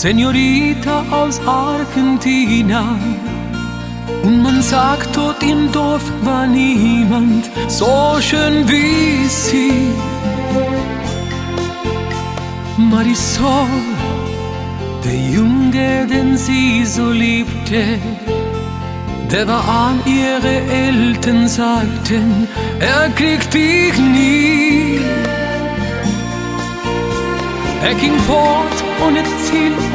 Senorita aus Argentina. Und man sagt, dort im Dorf war niemand so schön wie sie. Marisol, der Junge, den sie so liebte, der war arm, ihre Eltern sagten, er kriegt dich nie. Er ging fort ohne Ziel